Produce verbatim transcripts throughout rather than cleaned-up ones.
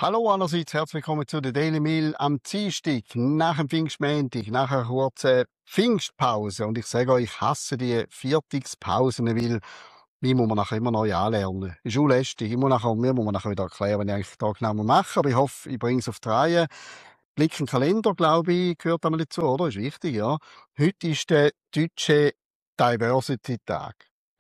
Hallo allerseits, herzlich willkommen zu der Daily Meal am Dienstag, nach dem Pfingstmontag, nach einer kurzen Pfingstpause. Und ich sage euch, ich hasse die Viertagspausen, weil wie muss man nachher immer neu anlernen. Ist auch lästig. Ich muss nachher, mir muss man nachher wieder erklären, was ich eigentlich da genau mache. Aber ich hoffe, ich bringe es auf die Reihe. Blick in den Kalender, glaube ich, gehört einmal dazu, oder? Ist wichtig, ja. Heute ist der deutsche Diversity-Tag.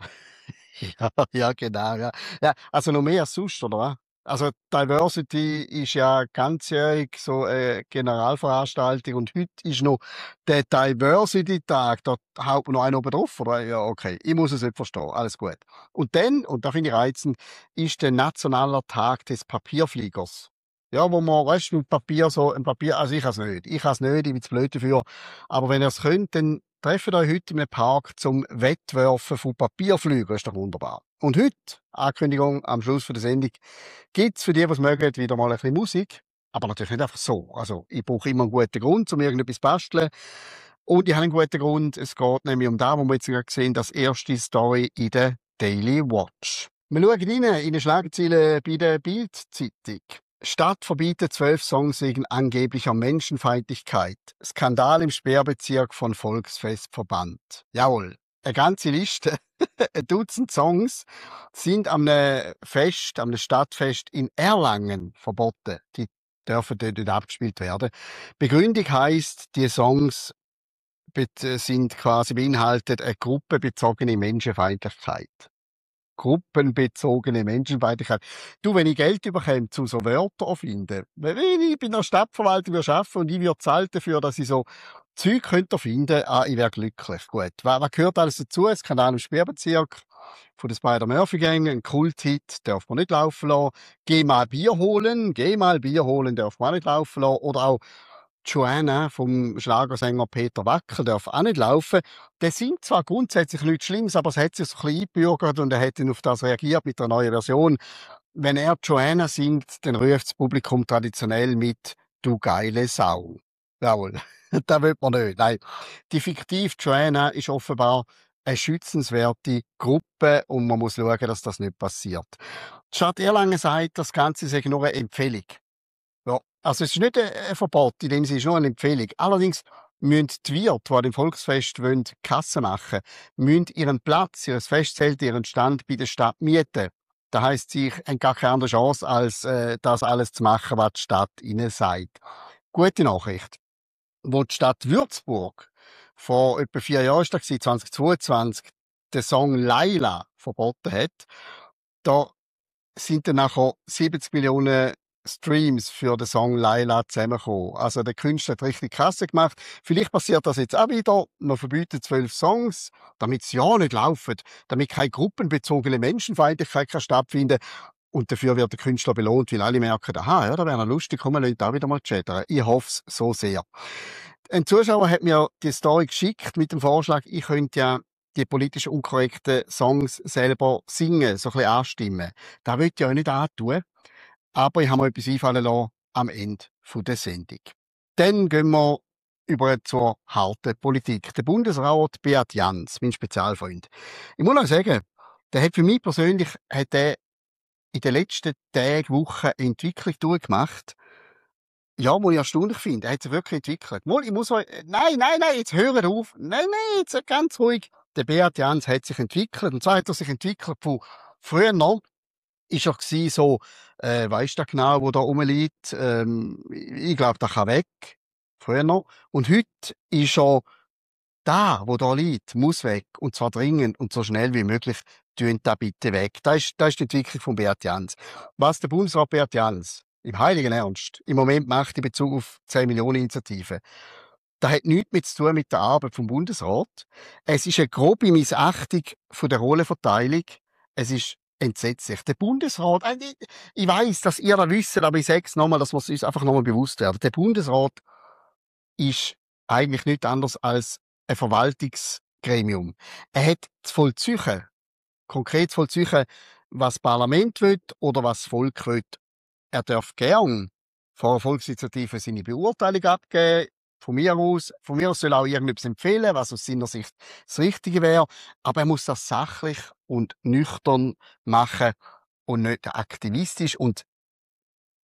Ja, ja, genau, ja. Ja, also noch mehr als sonst, oder was? Also Diversity ist ja ganzjährig so eine Generalveranstaltung und heute ist noch der Diversity-Tag. Da haut man noch einen oben drauf, oder? Ja, okay. Ich muss es nicht verstehen. Alles gut. Und dann, und da finde ich reizend, ist der nationaler Tag des Papierfliegers. Ja, wo man, weißt du, mit Papier so, ein Papier, also ich kann es nicht. Ich kann es nicht, ich bin zu blöd dafür. Aber wenn ihr es könnt, dann trefft euch heute in einem Park zum Wettwerfen von Papierflügen. Ist doch wunderbar. Und heute, Ankündigung am Schluss der Sendung, gibt's für die, die es mögen, wieder mal ein bisschen Musik. Aber natürlich nicht einfach so. Also, ich brauche immer einen guten Grund, um irgendetwas zu basteln. Und ich habe einen guten Grund. Es geht nämlich um das, was wir jetzt gerade sehen, das erste Story in der Daily Watch. Wir schauen rein in eine Schlagzeile bei der Bild-Zeitung. Stadt verbietet zwölf Songs wegen angeblicher Menschenfeindlichkeit. Skandal im Sperrbezirk von Volksfestverband. Jawohl. Eine ganze Liste, ein Dutzend Songs sind am ne Fest, am ne Stadtfest in Erlangen verboten. Die dürfen dort nicht abgespielt werden. Begründung heisst, die Songs sind quasi beinhaltet eine gruppenbezogene Menschenfeindlichkeit. Gruppenbezogene Menschenfeindlichkeit. Du, wenn ich Geld bekomme, zu so Wörtern erfinden, wenn ich bei der Stadtverwaltung arbeite und ich würde zahlen dafür, dass ich so Zeug könnte finden, ah, ich wäre glücklich. Gut. Was, was gehört alles dazu? Es kann auch im Sperrbezirk von den Spider-Murphy-Gang, ein Kulthit, darf man nicht laufen lassen. Geh mal Bier holen, geh mal Bier holen, darf man auch nicht laufen lassen. Oder auch Joanna vom Schlagersänger Peter Wackel darf auch nicht laufen. Das sind zwar grundsätzlich nichts Schlimmes, aber es hat sich so ein bisschen eingebürgert und er hat dann auf das reagiert mit einer neuen Version. Wenn er Joanna singt, dann ruft das Publikum traditionell mit «Du geile Sau». Jawohl, das will man nicht. Nein, die fiktive Joanna ist offenbar eine schützenswerte Gruppe und man muss schauen, dass das nicht passiert. Die Stadt Erlangen sagt, das Ganze sei nur eine Empfehlung. Ja, also es ist nicht ein ein Verbot, in dem Sinne, es ist nur eine Empfehlung. Allerdings müssen die Wirte, die an dem Volksfest wollen, Kasse machen, müssen ihren Platz, ihr Festzelt, ihren Stand bei der Stadt mieten. Das heisst, sie haben gar keine andere Chance, als äh, das alles zu machen, was die Stadt ihnen sagt. Gute Nachricht. Wo die Stadt Würzburg vor etwa vier Jahren, ist das gewesen, zweitausendzweiundzwanzig, den Song «Laila» verboten hat, da sind dann nachher siebzig Millionen Streams für den Song «Laila» zusammengekommen. Also der Künstler hat richtig Kasse gemacht. Vielleicht passiert das jetzt auch wieder. Man verbietet zwölf Songs, damit sie ja nicht laufen, damit keine gruppenbezogene Menschenfeindlichkeit kann stattfinden. Und dafür wird der Künstler belohnt, weil alle merken, aha, ja, da wäre noch lustig, komm, wir lassen auch wieder mal chattern. Ich hoffe es so sehr. Ein Zuschauer hat mir die Story geschickt mit dem Vorschlag, ich könnte ja die politisch unkorrekten Songs selber singen, so ein bisschen anstimmen. Das will ich ja nicht antun. Aber ich habe mir etwas einfallen lassen am Ende der Sendung. Dann gehen wir über zur harten Politik. Der Bundesrat Beat Jans, mein Spezialfreund. Ich muss noch sagen, der hat für mich persönlich hat der in den letzten Tagen, Wochen eine Entwicklung durchgemacht. Ja, wo ich erstaunlich finde. Er hat sich wirklich entwickelt. Mal, ich muss euch, nein, nein, nein, jetzt hört auf. Nein, nein, jetzt ganz ruhig. Der Beat Jans hat sich entwickelt. Und zwar hat er sich entwickelt von früher noch, ist er gsi so, äh, weisst du genau, wo da rumliegt? Ähm, ich glaube, der kann weg. Früher noch. Und heute ist er da, wo da liegt, muss weg. Und zwar dringend und so schnell wie möglich. Tönt da bitte weg. Das ist, das ist die Entwicklung von Beat Jans. Was der Bundesrat Beat Jans im heiligen Ernst im Moment macht in Bezug auf zehn Millionen Initiative, das hat nichts mit zu tun mit der Arbeit vom Bundesrat. Es ist eine grobe Missachtung von der Rollenverteilung. Es ist entsetzlich. Der Bundesrat, äh, ich, ich weiss, dass ihr das wisst, aber ich sage es nochmal, dass wir es uns einfach nochmal bewusst werden. Der Bundesrat ist eigentlich nichts anderes als ein Verwaltungsgremium. Er hat zu vollziehen, konkret zu vollziehen, was das Parlament will oder was das Volk will. Er darf gern vor einer Volksinitiative seine Beurteilung abgeben. Von mir aus, von mir aus soll er auch irgendetwas empfehlen, was aus seiner Sicht das Richtige wäre. Aber er muss das sachlich und nüchtern machen und nicht aktivistisch und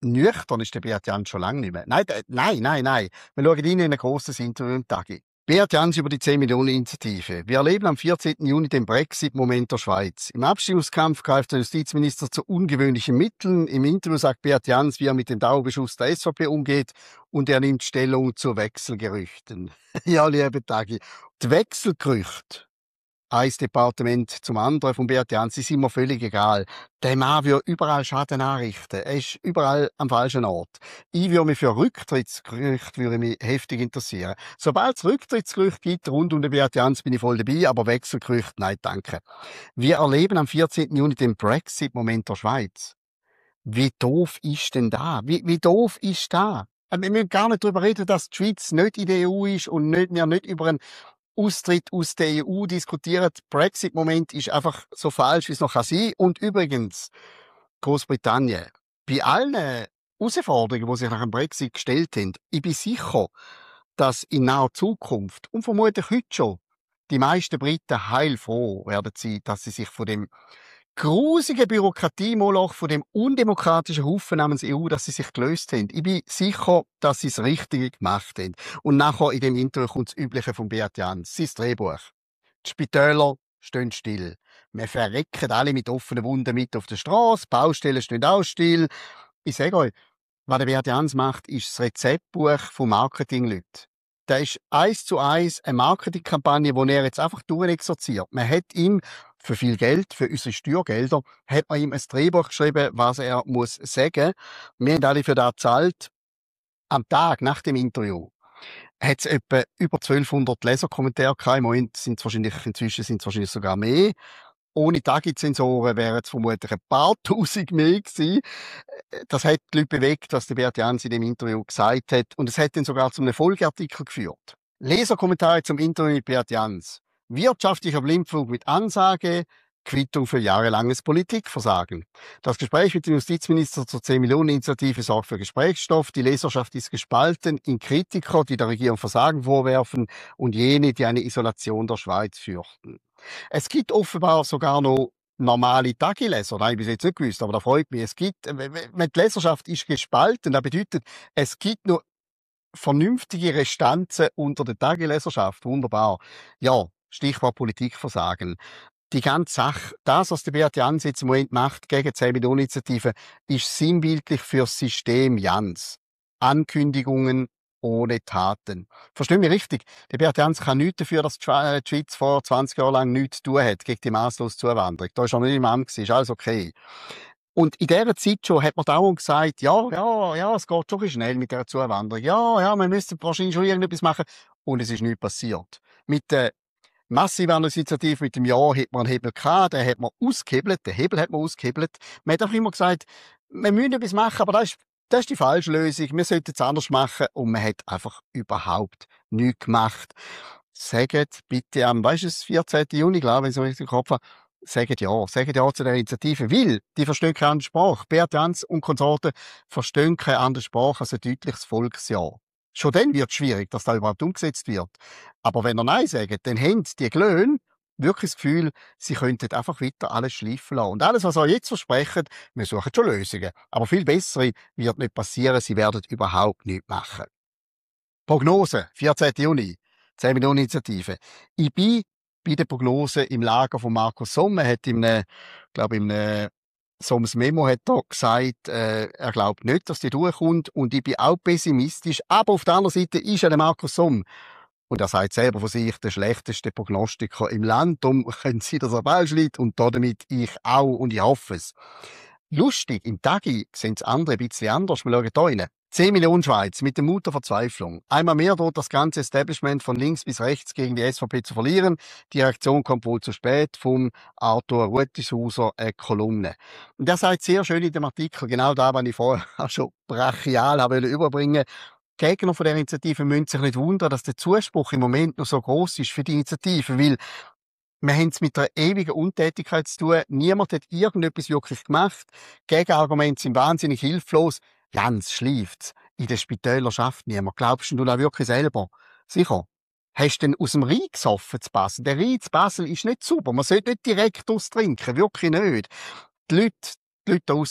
nüchtern ist der Beat Jans schon lange nicht mehr. Nein, d- nein, nein, nein. Wir schauen rein in ein grosses Interview im Tagi. Beat Jans über die zehn-Millionen-Initiative. Wir erleben am vierzehnten Juni den Brexit-Moment der Schweiz. Im Abstimmungskampf greift der Justizminister zu ungewöhnlichen Mitteln. Im Interview sagt Beat Jans, wie er mit dem Dauerbeschuss der S V P umgeht, und er nimmt Stellung zu Wechselgerüchten. Ja, liebe Tagi, die Wechselgerüchte, ein Departement zum anderen von Beat Jans, ist immer völlig egal. Der Mann will überall Schaden anrichten. Er ist überall am falschen Ort. Ich würde mich für Rücktrittsgerüchte würde mich heftig interessieren. Sobald es Rücktrittsgerüchte gibt rund um den Beat Jans, bin ich voll dabei, aber Wechselgerüchte, nein, danke. Wir erleben am vierzehnten Juni den Brexit-Moment der Schweiz. Wie doof ist denn da? Wie, wie doof ist da? Wir müssen gar nicht darüber reden, dass die Schweiz nicht in der E U ist und nicht, wir nicht über einen Austritt aus der E U diskutieren. Brexit-Moment ist einfach so falsch, wie es noch sein kann. Und übrigens, Großbritannien, bei allen Herausforderungen, die sich nach dem Brexit gestellt haben, ich bin sicher, dass in naher Zukunft und vermutlich heute schon die meisten Briten heilfroh werden sein, dass sie sich von dem grusige Bürokratiemoloch, von dem undemokratischen Haufen namens E U, dass sie sich gelöst haben. Ich bin sicher, dass sie das Richtige gemacht haben. Und nachher in dem Interview kommt das Übliche von Beat Jans, sein Drehbuch. Die Spitäler stehen still. Wir verrecken alle mit offenen Wunden mit auf der Straße, Baustellen stehen auch still. Ich sage euch, was der Beat Jans macht, ist das Rezeptbuch von Marketingleuten. Das ist eins zu eins eine Marketingkampagne, die er jetzt einfach durchexerziert. Man hat ihm für viel Geld, für unsere Steuergelder, hat man ihm ein Drehbuch geschrieben, was er muss sagen. Wir haben alle für das gezahlt. Am Tag nach dem Interview hat es etwa über zwölfhundert Leserkommentare gehabt. Im Moment sind es wahrscheinlich, inzwischen sind es wahrscheinlich sogar mehr. Ohne Tagi-Zensoren wären es vermutlich ein paar Tausend mehr gewesen. Das hat die Leute bewegt, was der Beat Jans in dem Interview gesagt hat. Und es hat dann sogar zu einem Folgeartikel geführt. Leserkommentare zum Interview mit Beat Jans. Wirtschaftlicher Blindflug mit Ansage, Quittung für jahrelanges Politikversagen. Das Gespräch mit dem Justizminister zur zehn-Millionen-Initiative sorgt für Gesprächsstoff. Die Leserschaft ist gespalten in Kritiker, die der Regierung Versagen vorwerfen, und jene, die eine Isolation der Schweiz fürchten. Es gibt offenbar sogar noch normale Tagileser. Nein, ich bis jetzt nicht gewusst, aber da freut mich. Es gibt, wenn die Leserschaft ist gespalten, das bedeutet, es gibt noch vernünftige Restanzen unter der Tagileserschaft. Wunderbar. Ja, Stichwort Politikversagen. Die ganze Sache, das, was der Beat Jans jetzt im Moment macht gegen die zehn-Millionen-Initiative, ist sinnbildlich für das System Jans. Ankündigungen ohne Taten. Verstehen mich richtig? Der Beat Jans kann nichts dafür, dass die Schwe- die Schweiz vor zwanzig Jahren lang nichts zu tun hat gegen die masslose Zuwanderung. Da ist er nicht im Amt gewesen, ist alles okay. Und in dieser Zeit schon hat man dauernd gesagt, ja, ja, ja, es geht schon ein bisschen schnell mit der Zuwanderung. Ja, ja, man müsste wahrscheinlich schon irgendetwas machen. Und es ist nichts passiert. Mit der Massive mit dem Jahr hat man einen Hebel gehabt, den hat man ausgehebelt, den Hebel hat man ausgehebelt. Man hat einfach immer gesagt, wir müssen etwas machen, aber das ist, das ist die falsche Lösung, wir sollten es anders machen, und man hat einfach überhaupt nichts gemacht. Sagt bitte am, weißt du, es vierzehnten Juni, glaube ich, wenn ich es richtig im Kopf habe, sagt ja, sagt ja zu der Initiative, weil die verstehen keine andere Sprache. Beat Jans und Konsorten verstehen keine andere Sprache als ein deutliches Volksjahr. Schon dann wird es schwierig, dass das überhaupt umgesetzt wird. Aber wenn er Nein sagt, dann haben die Glöhn wirklich das Gefühl, sie könnten einfach weiter alles schleifen lassen. Und alles, was er jetzt versprechen, wir suchen schon Lösungen. Aber viel bessere wird nicht passieren, sie werden überhaupt nichts machen. Prognose, vierzehnten Juni, zehn-Millionen-Initiative. Ich bin bei der Prognose im Lager von Markus Somm. Er hat in einem, glaube in einem Somms Memo hat er gesagt, äh, er glaubt nicht, dass die durchkommt, und ich bin auch pessimistisch. Aber auf der anderen Seite ist er der Markus Somm. Und er sagt selber von sich, der schlechteste Prognostiker im Land. Darum können Sie das auch falsch liegen, und damit ich auch, und ich hoffe es. Lustig, im Tagi sehen es andere ein bisschen anders. Wir schauen hier rein. zehn Millionen Schweiz mit dem Mut der Verzweiflung. Einmal mehr droht das ganze Establishment von links bis rechts gegen die S V P zu verlieren. Die Reaktion kommt wohl zu spät. Vom Arthur Ruetishauser, eine Kolumne. Und er sagt sehr schön in dem Artikel, genau da, was ich vorher auch schon brachial habe überbringen. Die Gegner von der Initiative müssen sich nicht wundern, dass der Zuspruch im Moment noch so groß ist für die Initiative, weil wir haben es mit einer ewigen Untätigkeit zu tun. Niemand hat irgendetwas wirklich gemacht. Gegenargumente sind wahnsinnig hilflos. Jans schläft's. In der Spitäler schafft niemand. Glaubst du das wirklich selber? Sicher. Hast du denn aus dem Rhein gesoffen zu Basel? Der Rhein zu Basel ist nicht sauber. Man sollte nicht direkt austrinken. Wirklich nicht. Die Leute, die Leute draussen,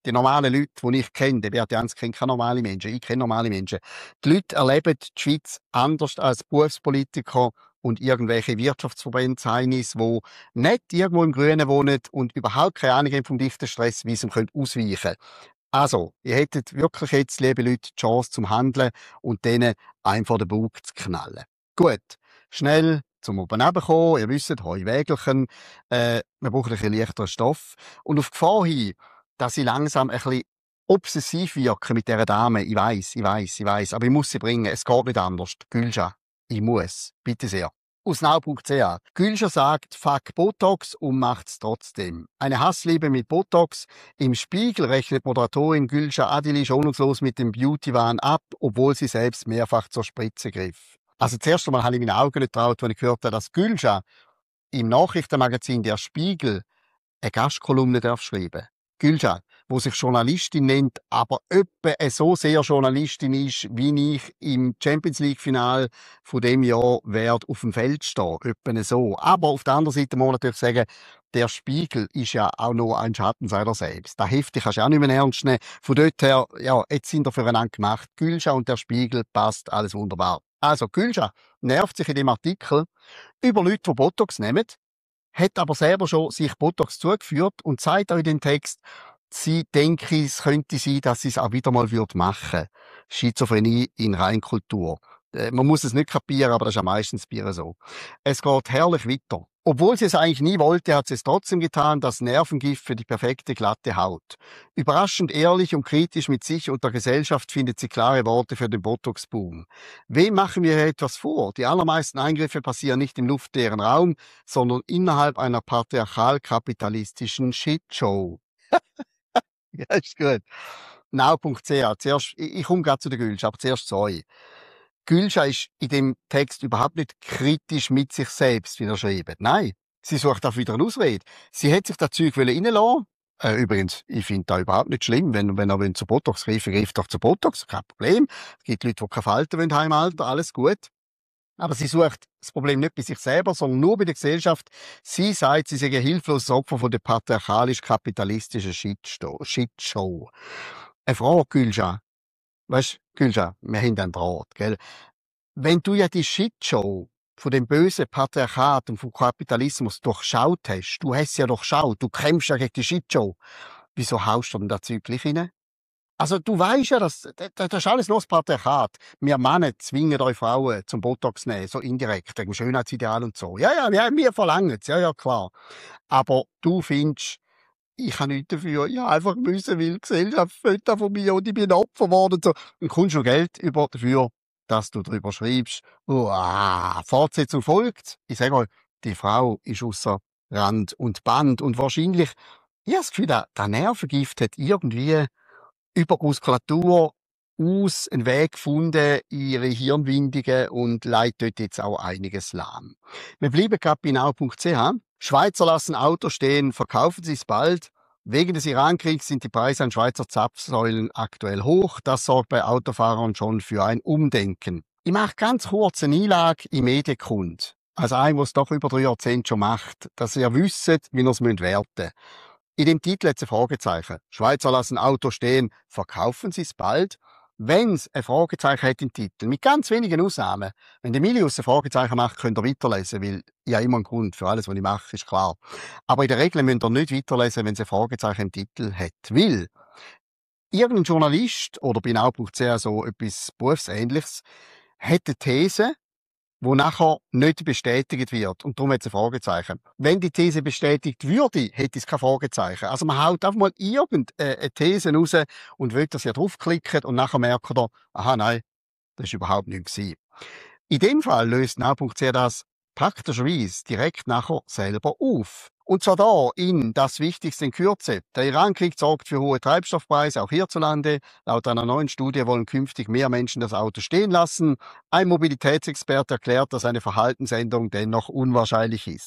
Die normalen Leute, die ich kenne, der Beat Jans kennt keine normalen Menschen, ich kenne normale Menschen. Die Leute erleben die Schweiz anders als Berufspolitiker und irgendwelche Wirtschaftsverbandsheinis, die nicht irgendwo im Grünen wohnen und überhaupt keine Ahnung haben vom dichten Stress, wie sie ihm ausweichen können. Also, ihr hättet wirklich jetzt, liebe Leute, die Chance zum Handeln und denen einfach den Bug zu knallen. Gut, schnell zum oben kommen. Ihr wisst, Heuwägelchen, äh, wir brauchen ein bisschen leichteren Stoff. Und auf Gefahr hin, dass ich langsam ein bisschen obsessiv wirke mit dieser Dame. Ich weiss, ich weiss, ich weiss, aber ich muss sie bringen. Es geht nicht anders. Gülscha, ich muss. Bitte sehr. Aus now punkt c h. Gülscha sagt, fuck Botox und macht's trotzdem. Eine Hassliebe mit Botox. Im Spiegel rechnet Moderatorin Gülscha Adili schonungslos mit dem Beauty-Wahn ab, obwohl sie selbst mehrfach zur Spritze griff. Also zuerst einmal habe ich meinen Augen nicht getraut, als ich gehört habe, dass Gülscha im Nachrichtenmagazin Der Spiegel eine Gastkolumne darf schreiben. Gülscha, wo sich Journalistin nennt, aber etwa so sehr Journalistin ist, wie ich im Champions League Final von dem Jahr werde auf dem Feld stehen. Etwa so. Aber auf der anderen Seite muss man natürlich sagen, der Spiegel ist ja auch nur ein Schatten seiner selbst. Das Hefte kannst du auch nicht mehr ernst nehmen. Von dort her, ja, jetzt sind wir füreinander gemacht. Gülscha und der Spiegel, passt alles wunderbar. Also, Gülscha nervt sich in dem Artikel über Leute, die Botox nehmen, hat aber selber schon sich Botox zugeführt und sagt auch in den Text, sie denke, es könnte sein, dass sie es auch wieder mal machen würde. Schizophrenie in Reinkultur. Äh, man muss es nicht kapieren, aber das ist ja meistens Bier so. Es geht herrlich weiter. Obwohl sie es eigentlich nie wollte, hat sie es trotzdem getan, das Nervengift für die perfekte glatte Haut. Überraschend ehrlich und kritisch mit sich und der Gesellschaft findet sie klare Worte für den Botox-Boom. Wem machen wir etwas vor? Die allermeisten Eingriffe passieren nicht im luftleeren Raum, sondern innerhalb einer patriarchal-kapitalistischen Shitshow. Ja, ist gut. now punkt c h. Zuerst, ich, ich komme gerade zu der Gülscha, aber zuerst zu euch. Gülscha ist in dem Text überhaupt nicht kritisch mit sich selbst, wie er schreibt. Nein, sie sucht auch wieder eine Ausrede. Sie hat sich das Zeug reinlassen. Äh, übrigens, ich finde das überhaupt nicht schlimm, wenn, wenn er zu Botox greifen will, greift doch zu Botox, kein Problem. Es gibt Leute, die keine Falten wollen im Alter, alles gut. Aber sie sucht das Problem nicht bei sich selber, sondern nur bei der Gesellschaft. Sie sagt, sie sei ein hilfloses Opfer von der patriarchalisch-kapitalistischen Shitshow. Eine Frage, Gülscha. Weisst, Gülscha, wir haben einen Draht, gell? Wenn du ja die Shitshow von dem bösen Patriarchat und vom Kapitalismus durchschaut hast, du hast ja durchschaut, du kämpfst ja gegen die Shitshow, wieso haust du denn da Zeug gleich rein? Also du weisst ja, das, das, das ist alles nur das Patriarchat. Wir Männer zwingen euch Frauen zum Botox nehmen, so indirekt, wegen Schönheitsideal und so. Ja, ja, wir, wir verlangen es, ja, ja, klar. Aber du findest, ich habe nichts dafür. Ich habe einfach müssen, weil die Gesellschaft will da von mir und ich bin Opfer geworden. Und so. Und kommst noch Geld über dafür, dass du darüber schreibst. Uah, Fortsetzung folgt. Ich sage euch, die Frau ist außer Rand und Band. Und wahrscheinlich, ich habe das Gefühl, das, das Nervengift hat irgendwie über die Muskulatur aus einen Weg gefunden in ihre Hirnwindungen und leitet dort jetzt auch einiges lahm. Wir bleiben gerade bei now punkt c h. Schweizer lassen Auto stehen, verkaufen sie es bald. Wegen des Irankriegs sind die Preise an Schweizer Zapfsäulen aktuell hoch. Das sorgt bei Autofahrern schon für ein Umdenken. Ich mache ganz kurz eine Einlage im Mediengrund. Also ein, was es doch über drei Jahrzehnte schon macht, dass ihr wisst, wie ihr es werten müsst. In dem Titel hat es ein Fragezeichen. Schweizer lassen Auto stehen, verkaufen sie es bald? Wenn es ein Fragezeichen hat im Titel, mit ganz wenigen Ausnahmen, wenn der Milius ein Fragezeichen macht, könnt ihr weiterlesen, weil ich habe immer einen Grund für alles, was ich mache, ist klar. Aber in der Regel müsst ihr nicht weiterlesen, wenn es ein Fragezeichen im Titel hat. Weil irgendein Journalist oder bei now punkt c h so etwas Berufsähnliches hat eine These, wo nachher nicht bestätigt wird. Und darum hat es ein Fragezeichen. Wenn die These bestätigt würde, hätte es kein Fragezeichen. Also man haut einfach mal irgendeine These raus und will, dass ihr draufklickt und nachher merkt ihr, aha, nein, das war überhaupt nichts gewesen. In dem Fall löst now punkt c h das praktischerweise direkt nachher selber auf. Und zwar da in das Wichtigste in Kürze. Der Irankrieg sorgt für hohe Treibstoffpreise, auch hierzulande. Laut einer neuen Studie wollen künftig mehr Menschen das Auto stehen lassen. Ein Mobilitätsexperte erklärt, dass eine Verhaltensänderung dennoch unwahrscheinlich ist.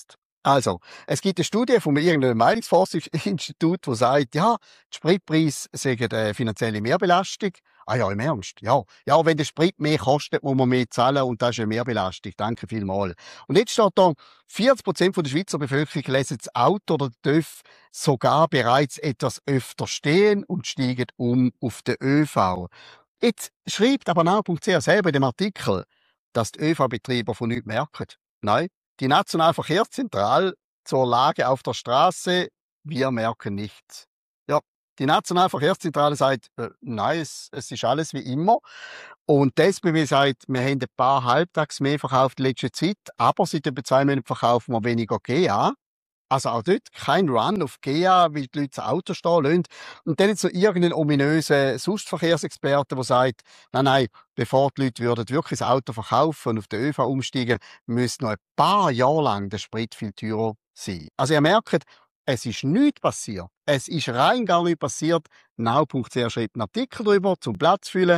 Also, es gibt eine Studie von irgendeinem Meinungsforschungsinstitut, das sagt, ja, die Spritpreise sind eine finanzielle Mehrbelastung. Ah ja, im Ernst? Ja. Ja, wenn der Sprit mehr kostet, muss man mehr zahlen und das ist eine Mehrbelastung. Danke vielmals. Und jetzt steht da, vierzig Prozent der Schweizer Bevölkerung lässt das Auto oder den T Ö F sogar bereits etwas öfter stehen und steigen um auf den Ö V. Jetzt schreibt aber now punkt c h selber in dem Artikel, dass die Ö V-Betreiber von nichts merken. Nein, die Nationale Verkehrszentrale zur Lage auf der Straße, wir merken nichts. Ja, die Nationale Verkehrszentrale sagt, äh, nein, es, es ist alles wie immer. Und die S B B sagt, wir haben ein paar Halbtags mehr verkauft in letzter Zeit, aber seit etwa zwei Monaten verkaufen wir weniger G A. Also auch dort kein Run auf G A, weil die Leute das Auto stehen lassen. Und dann jetzt so irgendein ominöser Sonstverkehrsexperte, der sagt, nein, nein, bevor die Leute würden wirklich das Auto verkaufen und auf den Ö V umsteigen, müsste noch ein paar Jahre lang der Sprit viel teurer sein. Also ihr merkt, es ist nichts passiert. Es ist rein gar nichts passiert. now punkt c h schreibt einen Artikel darüber, zum Platz füllen.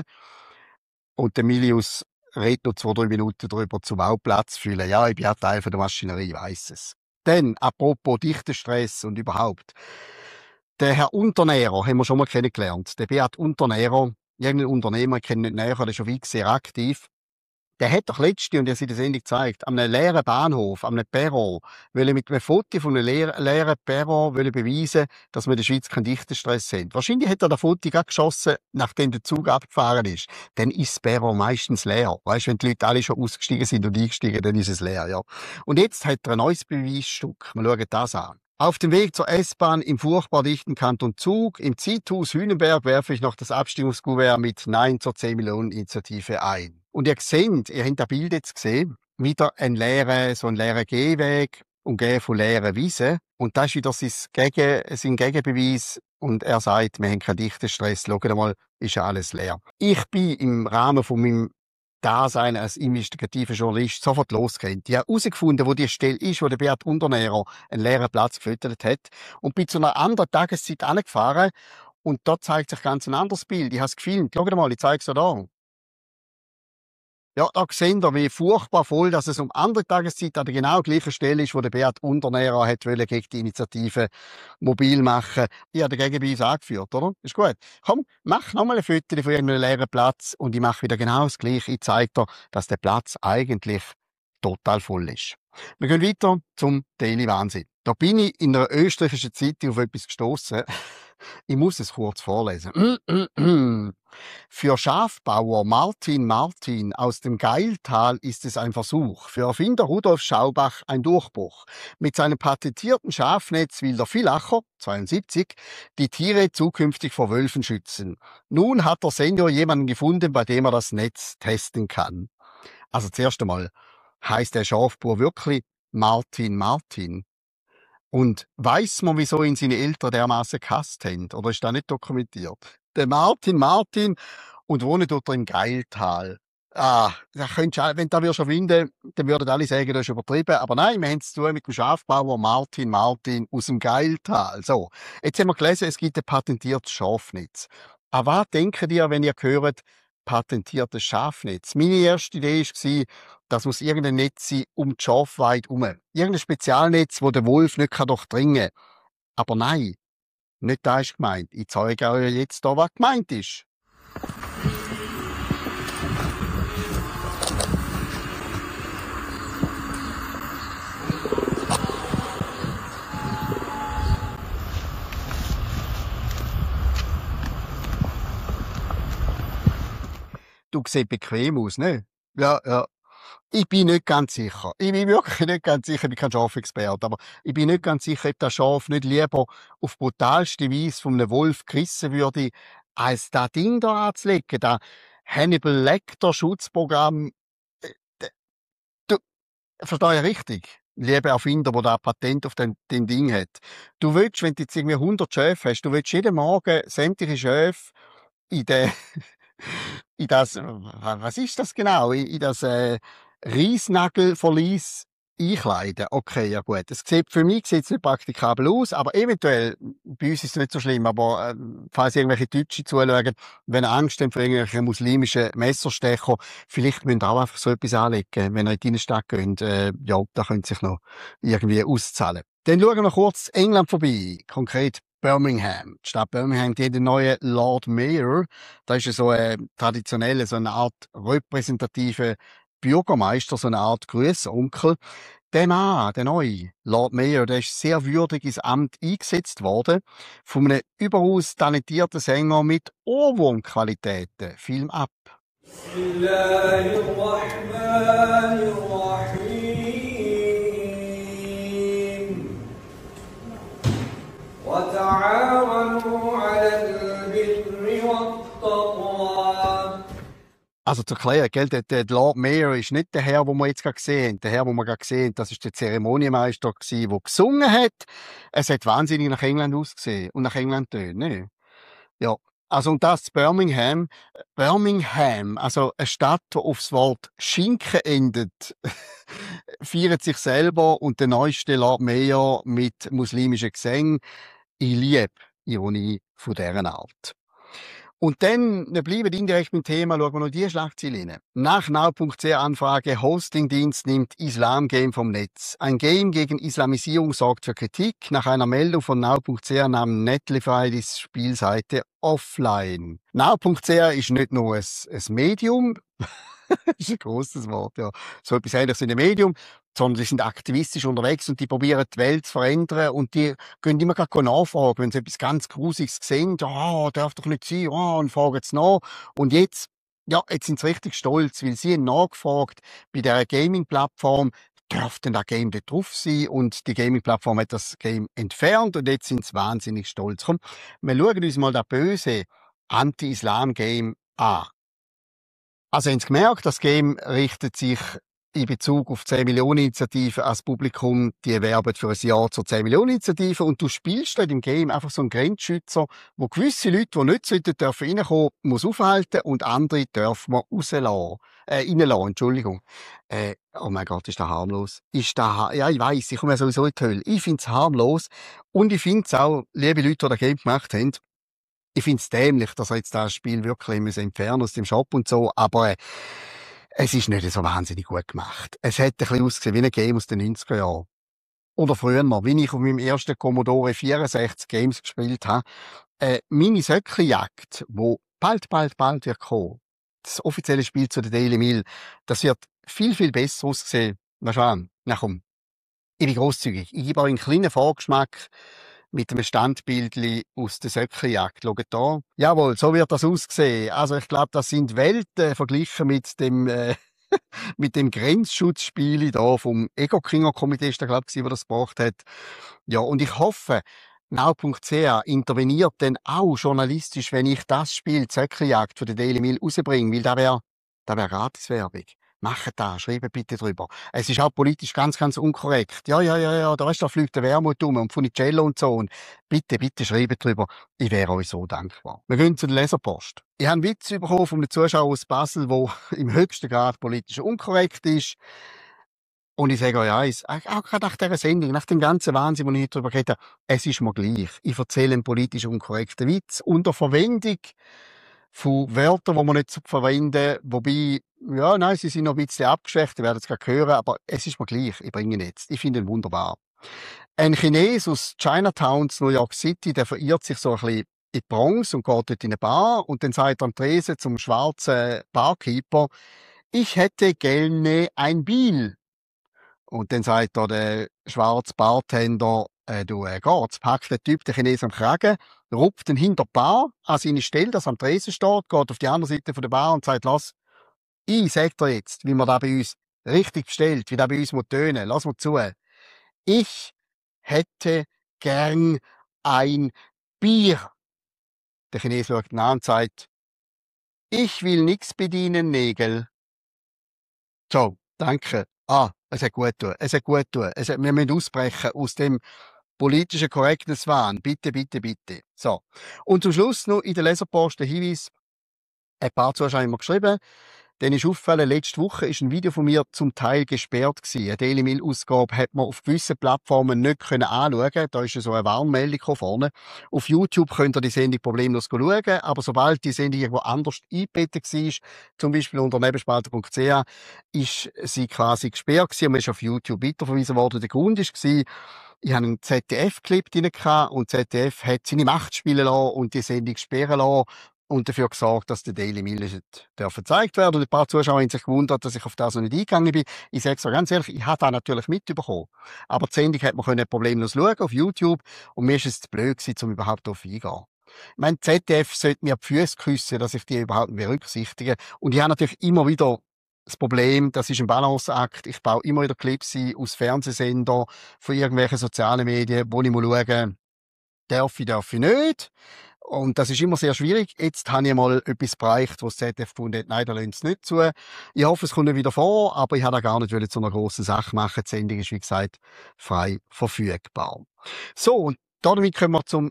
Und der Milius redet noch zwei, drei Minuten darüber, zum auch Platz füllen. Ja, ich bin ja Teil von der Maschinerie, ich weiss es. Dann, apropos Dichtestress und überhaupt. Der Herr Unternehrer haben wir schon mal kennengelernt. Der Beat Unternehrer, irgendein Unternehmer, ich kenne ihn nicht näher, der ist schon weit sehr aktiv. Der hat doch letzte, und er hat das Sendung gezeigt, an einem leeren Bahnhof, an einem Perron, will er mit einem Foto von einem leeren, leeren Perron will er beweisen, dass wir in der Schweiz keinen Dichtenstress haben. Wahrscheinlich hat er das Foto gerade geschossen, nachdem der Zug abgefahren ist. Dann ist das Perron meistens leer. Weißt, wenn die Leute alle schon ausgestiegen sind und eingestiegen, dann ist es leer, ja. Und jetzt hat er ein neues Beweisstück. Wir schauen das an. Auf dem Weg zur S-Bahn im furchtbar dichten Kanton Zug, im Zeithaus Hünenberg, werfe ich noch das Abstimmungskuvert mit Nein zur zehn Millionen Initiative ein. Und ihr seht, ihr habt das Bild jetzt gesehen, wieder ein leerer, so ein leerer Gehweg, umgeben von leeren Wiesen. Und das ist wieder sein, Gegen, sein Gegenbeweis. Und er sagt, wir haben keinen Dichtenstress. Schaut mal, ist ja alles leer. Ich bin im Rahmen von meinem Dasein als investigativer Journalist sofort losgerannt. Ich habe herausgefunden, wo die Stelle ist, wo der Beat Unternehrer einen leeren Platz gefüttert hat. Und bin zu einer anderen Tageszeit angefahren. Und dort zeigt sich ganz ein anderes Bild. Ich habe es gefilmt. Schaut mal, ich zeige es euch da. Ja, da sehen wir, wie furchtbar voll, dass es um andere Tageszeit an der genau gleichen Stelle ist, wo der Beat Unternehrer hat wollen, gegen die Initiative mobil machen. Ich habe den Gegenbeweis angeführt, oder? Ist gut. Komm, mach nochmal ein Foto von irgendeinem leeren Platz und ich mache wieder genau das Gleiche. Ich zeige dir, dass der Platz eigentlich total voll ist. Wir gehen weiter zum Daily Wahnsinn. Da bin ich in einer österreichischen Zeitung auf etwas gestoßen. Ich muss es kurz vorlesen. Für Schafbauer Martin Martin aus dem Geiltal ist es ein Versuch. Für Erfinder Rudolf Schaubach ein Durchbruch. Mit seinem patentierten Schafnetz will der Villacher, zweiundsiebzig, die Tiere zukünftig vor Wölfen schützen. Nun hat der Senior jemanden gefunden, bei dem er das Netz testen kann. Also zuerst einmal, heisst der Schafbauer wirklich Martin Martin? Und weiss man, wieso ihn seine Eltern dermaßen gehasst haben? Oder ist das nicht dokumentiert? Der Martin Martin und wohnt dort im Geiltal. Ah, da könntest du, wenn du das finden, dann würden alle sagen, das ist übertrieben. Aber nein, wir haben es zu tun mit dem Schafbauer Martin Martin aus dem Geiltal. So, jetzt haben wir gelesen, es gibt ein patentiertes Schafnetz. An was denken ihr, wenn ihr hört, patentiertes Schafnetz? Meine erste Idee war, das muss irgendein Netz sein um die Schafweide herum. Irgendein Spezialnetz, wo der Wolf nicht durchdringen kann. Aber nein, nicht das ist gemeint. Ich zeige euch jetzt hier, was gemeint ist. Du siehst bequem aus, ne? Ja, ja. Ich bin nicht ganz sicher. Ich bin wirklich nicht ganz sicher, ich bin kein Schafexperte, aber ich bin nicht ganz sicher, ob das Schaf nicht lieber auf brutalste Weise von einem Wolf gerissen würde, als das Ding da anzulegen, das Hannibal Lecter Schutzprogramm. Äh, d- Du, verstehe ich richtig? Lieber Erfinder, der da Patent auf dem, dem Ding hat. Du willst, wenn du jetzt irgendwie hundert Schafe hast, du willst jeden Morgen sämtliche Schafe in den in das, wa- was ist das genau? In, in das äh, Reisnagelverlies einkleiden. Okay, ja gut. Es sieht, für mich sieht es nicht praktikabel aus, aber eventuell, bei uns ist es nicht so schlimm, aber äh, falls irgendwelche Deutsche zuschauen, wenn ihr Angst habt vor irgendwelchen muslimischen Messerstecher, vielleicht müsst ihr auch einfach so etwas anlegen, wenn ihr in die Innenstadt geht. Äh, ja, da könnt ihr sich noch irgendwie auszahlen. Dann schauen wir kurz England vorbei, konkret Birmingham. Die Stadt Birmingham, die hat einen neuen Lord Mayor. Das ist ja so ein traditioneller, so eine Art repräsentative Bürgermeister, so eine Art Grüßonkel. Der Mann, der neue Lord Mayor, der ist sehr würdig ins Amt eingesetzt worden. Von einem überaus talentierten Sänger mit Ohrwurmqualitäten. Film ab. Also zur Klärung, gell, der, der Lord Mayor ist nicht der Herr, den wir jetzt gerade gesehen haben. Der Herr, den wir gerade gesehen haben, das ist der Zeremonienmeister gewesen, der gesungen hat. Es hat wahnsinnig nach England ausgesehen und nach England tönt, ne? Ja. Also, und das Birmingham. Birmingham, also eine Stadt, die aufs Wort Schinken endet, feiert sich selber und der neueste Lord Mayor mit muslimischen Gesängen. Ich liebe Ironie von dieser Art. Und dann, wir bleiben indirekt beim Thema, schauen wir noch die Schlagzeile rein. Nach now punkt c Anfrage, Hostingdienst nimmt Islam-Game vom Netz. Ein Game gegen Islamisierung sorgt für Kritik. Nach einer Meldung von now punkt c nahm Netlify die Spielseite offline. now punkt c ist nicht nur ein, ein Medium, das ist ein grosses Wort, ja. So etwas ähnliches in einem Medium, sondern die sind aktivistisch unterwegs und die probieren die Welt zu verändern und die gehen immer gerade nachfragen, wenn sie etwas ganz Grusiges sehen, ja, darf doch nicht sein, ja, und fragen es nach. Und jetzt, ja, jetzt sind sie richtig stolz, weil sie haben nachgefragt bei dieser Gaming-Plattform, darf denn das Game dort drauf sein? Und die Gaming-Plattform hat das Game entfernt und jetzt sind sie wahnsinnig stolz. Komm, wir schauen uns mal das böse Anti-Islam-Game an. Also, haben Sie gemerkt, das Game richtet sich in Bezug auf die zehn Millionen Initiative als Publikum, die werben für ein Jahr zur zehn Millionen Initiative und du spielst dort im Game einfach so einen Grenzschützer, wo gewisse Leute, die nicht sollten, dürfen reinkommen, muss aufhalten und andere dürfen wir rauslassen, äh, reinlassen, Entschuldigung. Äh, oh mein Gott, ist das harmlos. Ist das ha ja, ich weiss, ich komme ja sowieso in die Hölle. Ich find's harmlos und ich find's auch, liebe Leute, die das Game gemacht haben, ich find's dämlich, dass er jetzt das Spiel wirklich müssen entfernen aus dem Shop und so, aber äh, es ist nicht so wahnsinnig gut gemacht. Es hat ein bisschen ausgesehen wie ein Game aus den neunziger Jahren. Oder früher mal, wie ich auf meinem ersten Commodore vierundsechzig Games gespielt habe. Äh, meine Söckchenjagd, wo bald, bald, bald wird kommen, das offizielle Spiel zu der Daily Mail, das wird viel, viel besser aussehen. Na schon, na komm. Ich bin grosszügig. Ich gebe euch einen kleinen Vorgeschmack mit einem Standbildli aus der Söckchenjagd. Schaut da. Jawohl, so wird das aussehen. Also ich glaube, das sind Welten verglichen mit dem äh, mit dem Grenzschutzspiel da vom Ego-Kringer-Komitee, ist der, glaube ich, der das gebracht hat. Ja, und ich hoffe, now punkt c interveniert dann auch journalistisch, wenn ich das Spiel, die Söckchenjagd, für den Daily Mail rausbringe, weil da wäre da wär Gratiswerbung. Macht das, schreibt bitte drüber. Es ist auch politisch ganz, ganz unkorrekt. Ja, ja, ja, ja, da weißt du, da fliegt der Wermut um und Funicello und so. Und bitte, bitte schreibt drüber. Ich wäre euch so dankbar. Wir gehen zu der Leserpost. Ich habe einen Witz bekommen von einem Zuschauer aus Basel, der im höchsten Grad politisch unkorrekt ist. Und ich sage euch eins, auch gerade nach dieser Sendung, nach dem ganzen Wahnsinn, den ich darüber geredet habe, es ist mir gleich. Ich erzähle einen politisch unkorrekten Witz unter Verwendung von Wörtern, die man nicht so verwenden. Wobei, ja, nein, sie sind noch ein bisschen abgeschwächt, ihr werdet es gerade hören, aber es ist mir gleich. Ich bringe ihn jetzt. Ich finde ihn wunderbar. Ein Chines aus Chinatown, New York City, der verirrt sich so ein bisschen in die Bronx und geht dort in eine Bar und dann sagt er am Tresen zum schwarzen Barkeeper, ich hätte gerne ein Bier. Und dann sagt da der schwarze Bartender, äh, du, äh, geht's, packt der Typ den Chinesen am Kragen, rupft ihn hinter die Bar an seine Stelle, das am Tresen steht, geht auf die andere Seite von der Bar und sagt, lass, ich sag dir jetzt, wie man da bei uns richtig bestellt, wie da bei uns muss tönen, lass mal zu. Ich hätte gern ein Bier. Der Chinese schaut ihn an und sagt, ich will nix bedienen, Nägel. So, danke. Ah, es hat gut getan. Es hat gut getan. Es hat, wir müssen ausbrechen aus dem politischen Correctness-Wahn. Bitte, bitte, bitte. So. Und zum Schluss noch in der Leserpost der Hinweis, ein paar Zuschauer haben mir geschrieben, Dann ist aufgefallen, letzte Woche ist ein Video von mir zum Teil gesperrt gewesen. Eine Daily Mail-Ausgabe hat man auf gewissen Plattformen nicht können anschauen. Da ist so eine Warnmeldung vorne. Auf YouTube könnt ihr die Sendung problemlos schauen, aber sobald die Sendung irgendwo anders eingebettet war, zum Beispiel unter nebenspalte punkt c h, ist sie quasi gesperrt gewesen und man ist auf YouTube weiterverwiesen worden. Der Grund war, ich hatte einen Z D F-Clip drin und Z D F hat seine Macht spielen lassen und die Sendung sperren lassen und dafür gesorgt, dass der Daily Mail nicht gezeigt werden. Und ein paar Zuschauer haben sich gewundert, dass ich auf das noch nicht eingegangen bin. Ich sage es ganz ehrlich, ich habe das natürlich mitbekommen. Aber die Sendung hat man problemlos schauen auf YouTube und mir ist es zu blöd gewesen, um überhaupt darauf eingehen. Ich meine, Z D F sollte mir die Füße küssen, dass ich die überhaupt nicht berücksichtige. Und ich habe natürlich immer wieder das Problem, das ist ein Balanceakt. Ich baue immer wieder Clips ein aus Fernsehsendern, von irgendwelchen sozialen Medien, wo ich mal schaue, darf ich, darf ich nicht. Und das ist immer sehr schwierig. Jetzt habe ich mal etwas bereicht, wo das Z D F gefunden hat, nein, da lassen sie nicht zu. Ich hoffe, es kommt nicht wieder vor, aber ich habe da gar nicht zu einer grossen Sache machen. Die Sendung ist, wie gesagt, frei verfügbar. So, und damit kommen wir zum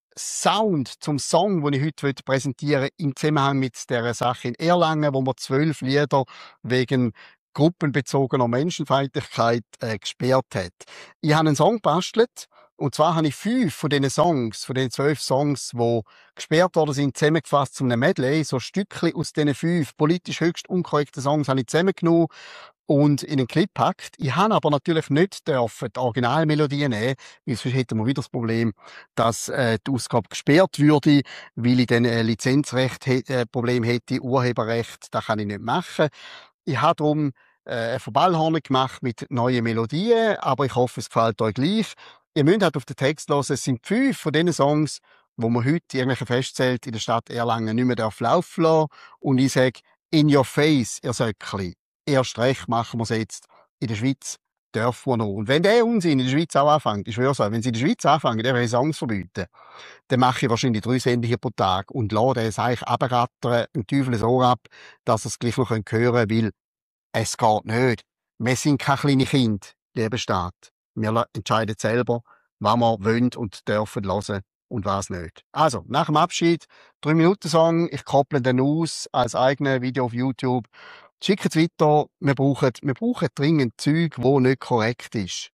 Sound, zum Song, den ich heute präsentieren will, im Zusammenhang mit dieser Sache in Erlangen, wo wir zwölf Lieder wegen gruppenbezogener Menschenfeindlichkeit äh, gesperrt hat. Ich habe einen Song gebastelt, und zwar habe ich fünf von diesen Songs, von den zwölf Songs, die gesperrt worden sind, zusammengefasst zu einem Medley. So Stückchen aus diesen fünf politisch höchst unkorrekten Songs habe ich zusammengenommen und in einen Clip gepackt. Ich habe aber natürlich nicht dürfen die Originalmelodie nehmen, weil sonst hätten wir wieder das Problem, dass äh, die Ausgabe gesperrt würde, weil ich dann ein Lizenzrecht-Problem hätte, Urheberrecht, das kann ich nicht machen. Ich habe darum äh, eine Verballhornung gemacht mit neuen Melodien, aber ich hoffe, es gefällt euch gleich. Ihr müsst halt auf den Text hören, es sind fünf von diesen Songs, wo man heute irgendwelche Festzelt in der Stadt Erlangen nicht mehr laufen darf. Und ich sage, in your face, ihr Söckli. Erst recht machen wir es jetzt. In der Schweiz dürfen wir noch. Und wenn der Unsinn in der Schweiz auch anfängt, ich schwöre so, wenn sie in der Schweiz anfangen, der will Songs verbieten, dann mache ich wahrscheinlich drei Sendungen pro Tag und lasse den eigentlich runterrattern, einen Teufel ins Ohr ab, dass er es gleich noch hören können, weil es geht nicht. Wir sind keine kleinen Kinder, lieber Staat. Wir entscheiden selber, was wir wollen und dürfen hören und was nicht. Also, nach dem Abschied, drei Minuten Song, ich kopple den aus als eigenes Video auf YouTube. Schickt es weiter, wir brauchen, wir brauchen dringend Zeug, das nicht korrekt ist.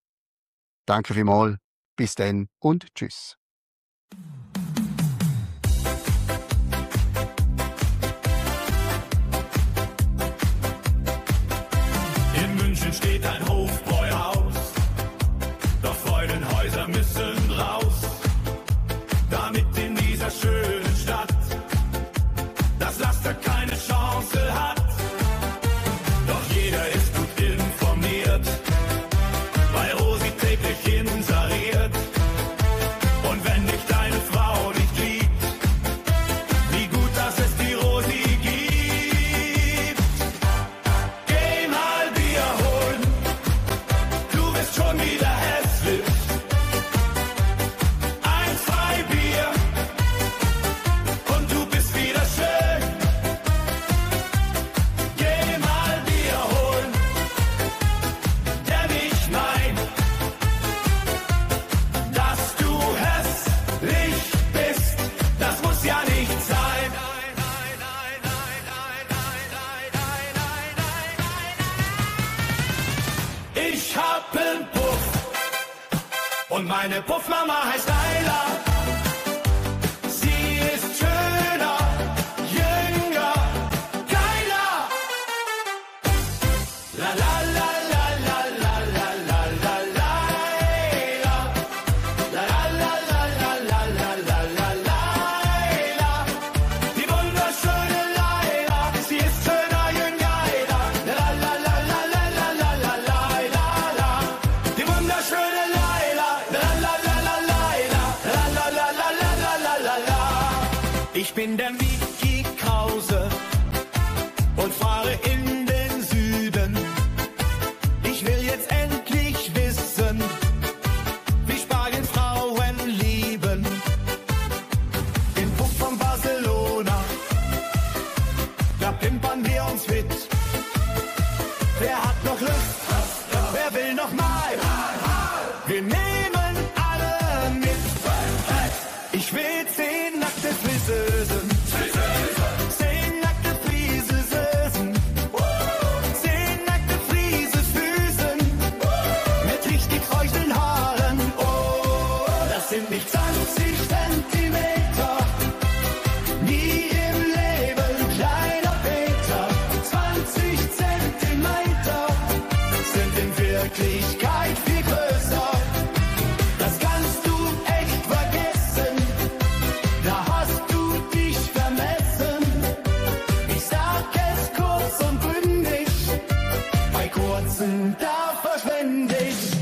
Danke vielmals, bis dann und tschüss. In München steht ein Hofbräuhaus, doch Freudenhäuser müssen raus, damit in dieser schönen Stadt das Laster keine Chance hat. Doch jeder ist gut informiert, weil Rosi täglich inseriert. Und wenn dich deine Frau nicht liebt, wie gut, dass es die Rosi gibt. Geh mal Bier holen, du bist schon wieder hässlich. Ein Freibier und du bist wieder schön. Geh mal Bier holen, denn ich mein, dass du hässlich bist, das muss ja nicht sein. Ich hab einen Puff und meine Puffmama heißt Ayla. Sie ist schöner, jünger, geiler. La la la la la la la la la Layla. La la la la la la la la la Layla. Die wunderschöne Layla, sie ist schöner, jünger, geiler. La la la la la la la la la la. Die wunderschöne Layla. La la la la Layla. La la la la la la la la la. Ich bin der Micky Krause und fahre in den Süden. Ich will jetzt endlich wissen, wie Spanien Frauen lieben. Den Puff von Barcelona, da pimpern wir uns fit. Wer hat noch Lust? Wer will noch mal? Wir nehmen alle mit. Ich will zehn nackte Friseusen. Zehn nackte Friseusen. Wirklichkeit viel größer. Das kannst du echt vergessen. Da hast du dich vermessen. Ich sag es kurz und bündig. Bei kurzen, da verschwende ich.